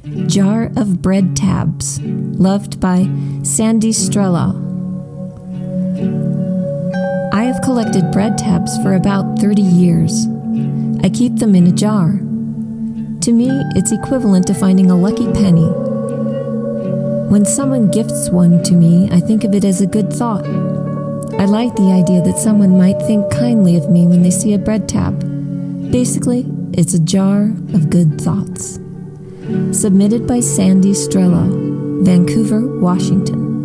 Jar of Bread Tabs, loved by Sandy Strella. I have collected bread tabs for about 30 years. I keep them in a jar. To me, it's equivalent to finding a lucky penny. When someone gifts one to me, I think of it as a good thought. I like the idea that someone might think kindly of me when they see a bread tab. Basically, it's a jar of good thoughts. Submitted by Sandy Strello, Vancouver, Washington.